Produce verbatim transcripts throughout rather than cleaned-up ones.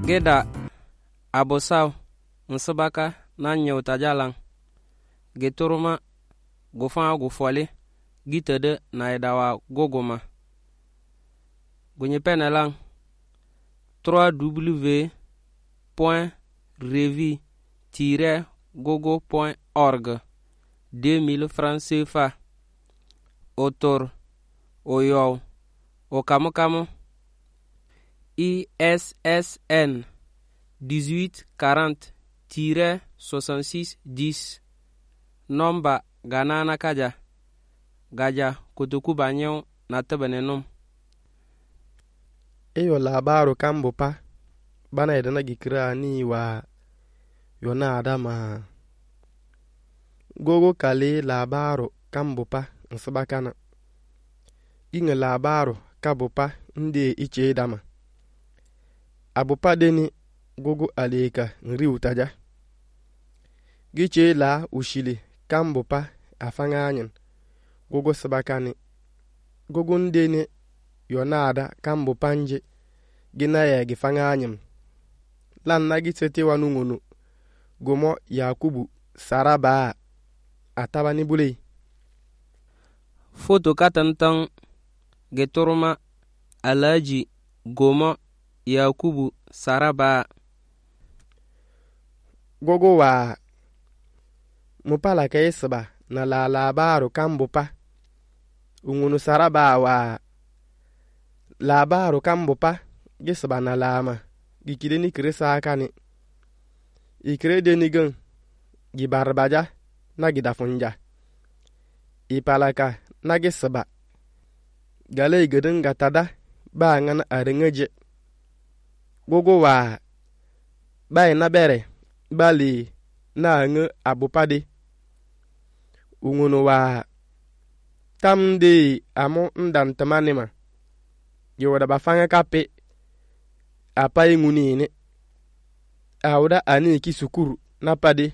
Geda abosaw nsibaka na nyewta jalang geturuma gufa gufoli gitede na edawa gogoma gunyepenelang w point revi tiret gogo point org deux mille francs C F A autor oyow okamukamu I S S N dix-huit quarante soixante-six dix nomba ganana kaja gaja kutuku banyo na tabanenum. Iyo labaru kambu pa bana idana gikira ni wa yona adama gogo kali labaru kambu pa nsabakana inga labaru kabu pa ndi iche dama abu pa deni gogo aleka nri utaja giche la ushili kambu pa afanga anyin gogo sabakani gogo ndeni yonada kambu panje gina ya gifanga anyim lan na gitsete wanu ngunu gomo Yakubu saraba atabani bulei foto katantan geturuma Alaji gomo Yakubu saraba gogo wa mupala kaisba na la labaru kambu pa ungunu saraba wa labaru kambu pa gisba na lama gikide ni krisa kani ikre deni gan gibarbaja na gidafunja ipalaka na gisba gale gedin gatada ba ngana arengeje gogo wa bai na bere bali na nge abupade ungunu wa tamde amo ndantamanima yoda bafanga kape apa inguni ne awda ani ki sukuru na pade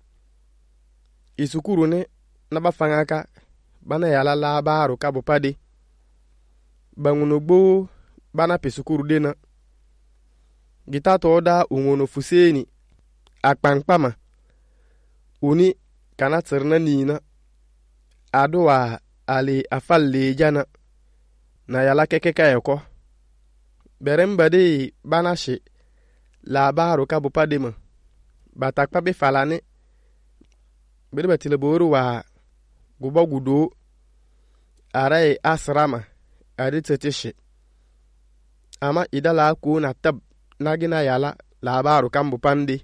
isukuru ne na bafanga ka bana yala labaru ka bupade bangunu gbo bana pe sukuru dena gitato da ungono fuseni akpankpama uni kana tsirna nina aduwa ali afalle jana na yala keke kayako berembade bana she labaru ka bupade ma batakpa be falane bere batile boru wa guba gudo arai asrama ari tseteshe ama idala ku na tab nagina yala labaru kambu pande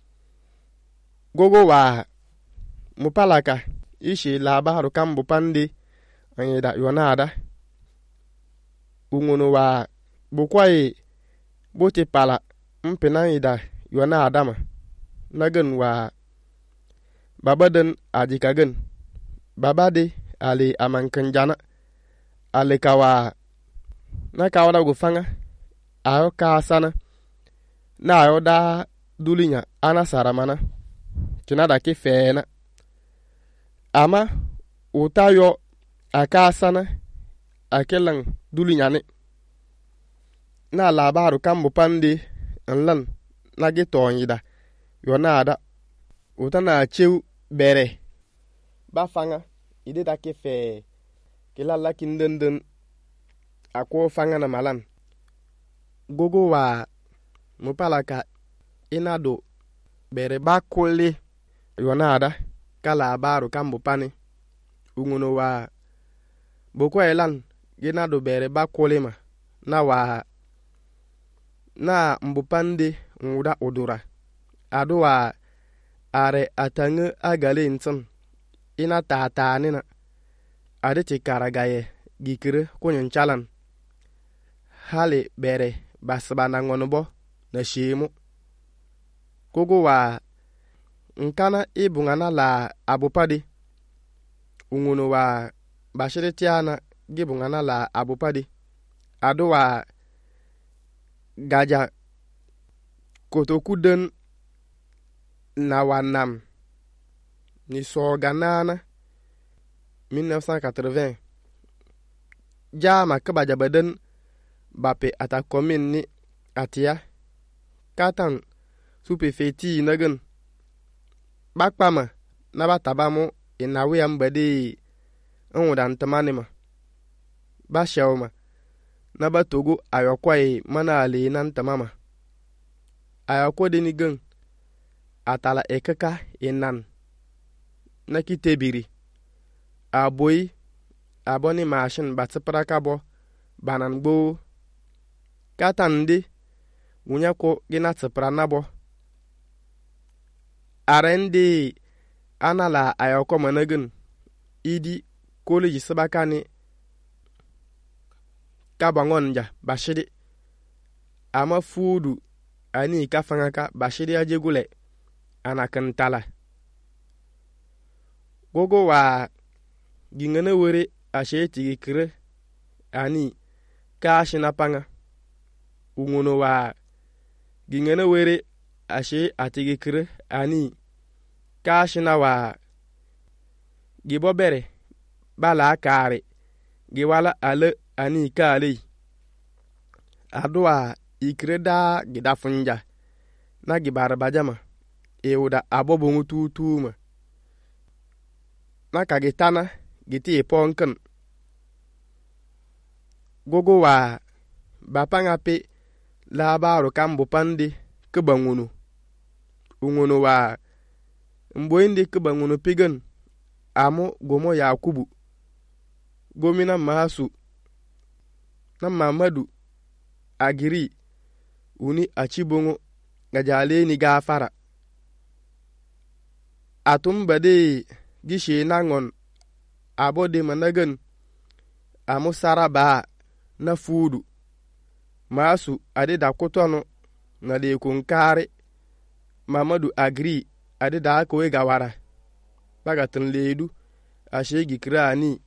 gogo wa mupalaka ishi labaru kambu pande anyida yonada ungunu wa bukwai bote pala mpinanyida yonada ma nagan wa babadan ajikagan babade ali amankanjana ali kawa na kawada gufanga ayo kasana na ayo da dulinya ana saramana kinada ki fena ama utayo akasana akelan dulinya ne na labaru kambu pande nlan na gitonyida yonada utana chew bere bafanga ide da ki fe kilala kindenden akwo fanga na malan gogo wa mupalaka inado bere bakole yonada kala baru kambu pane unguno wa boko elan ginado bere bakole ma na wa na mbupande nguda udura ado wa are atange agale ntsan ina tata nina ade tikaragaye gikire kunyin chalan hali bere basbana ngonobo na shemu gogo wa nkana ibungana la abupadi unguno wa bashiritiana gibungana la abupadi ado wa gaja kotokuden na wanam ni soganana mille neuf cent quatre-vingts jama kabaja baden bape ata commune ni atia katan supe feti nagan bakpama na ba tabamo inawe ambade ondan tamanima ba shawma na ba togo ayokwai mana ale nan tamama ayakwo deni gan atala ekaka inan na kitebiri aboy aboni machine batsipra kabo banan gbo katan ndi wunya ko gina tsipra nabo arendi anala ayakwo managan idi koleji sabakani kabangonja bashidi ama fudu ani kafangaka bashidi ajegule anakantala gogo wa gingana were ashe tigi kire ani kashina panga ungono wa gingana were ashe atigi kire ani kashina wa gibobere bala kare giwala ale ani kale adwa ikreda gidafunja na gibara bajama ewuda abobongu tutuma na kagitana giti ponkan gogo wa bapanga pe labaru kambu pandi kebangunu ungunu wa mboindi kebangunu pigan amo gomo yakubu gomina masu na mamadu agiri uni achibongo gajale ni gafara atum bade gishe nangon abode managan amu saraba na fudu masu ade da kotono na de kunkare mamadu agri ade da ko gawara bagatin ledu ashe gikrani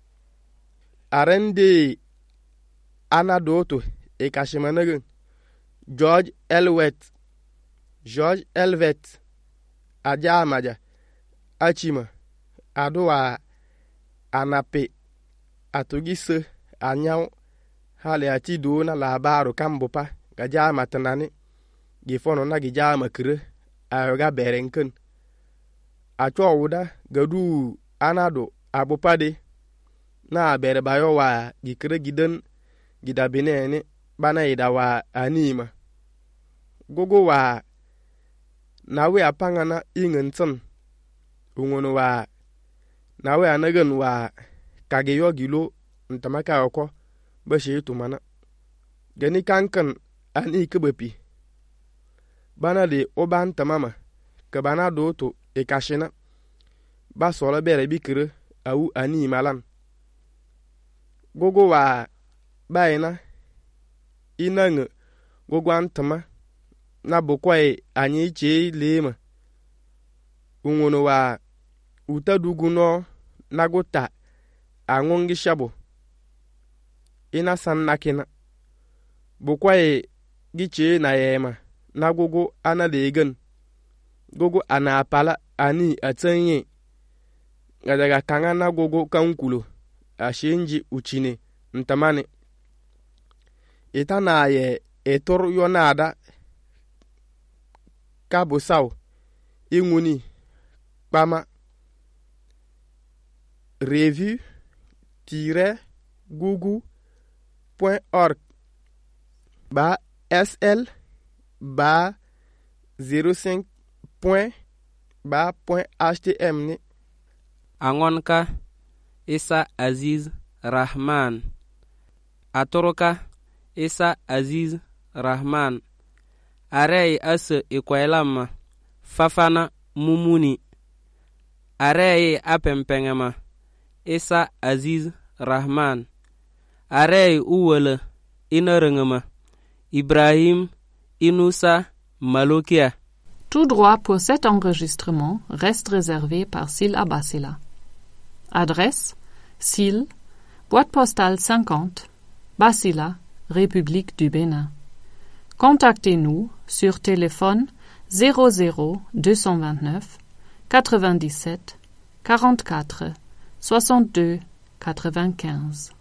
arende anadoto e kashimanagan George Elwet George Elvet aja maja achima adowa anape atugise anyaw hale ati do na labaru kambopa gaja matanani gifono na gija makire ayoga berenken acho wuda gadu anado abopade na bere bayo wa gikire gidan gidabinene bana ida wa anima gogo wa nawe apangana ingentson ungono wa nawe anagan wa kageyo gilo ntamaka yoko bashi tumana gani kankan ani kebepi bana de oban tamama ke bana do to e kashina ba sola bere bikire au ani malan gogo wa bayina inang gogo antama na bokwai anyi che lema ungono wa utaduguno nagota angongi shabo ina sannakina bokwai giche na yema na gogo ana legan gogo ana pala ani atanye daga kanga na gogo kankulo ashenji uchine ntamane itana ye etor yonada kabusau inguni pama revue tiret google point org ba sl ba zéro cinq point ba point htm ni angonka Isa Aziz Rahman atoroka Isa Aziz Rahman arei ase ikwailama fafana mumuni arei apempengema Isa Aziz Rahman arei uwele inerengema Ibrahim Inusa Malokia. Tout droit pour cet enregistrement reste réservé par Syl Abasila. Adresse Syl, boîte postale cinquante, Basila, République du Bénin. Contactez-nous sur téléphone zéro zéro deux cent vingt-neuf quatre-vingt-dix-sept quarante-quatre soixante-deux quatre-vingt-quinze.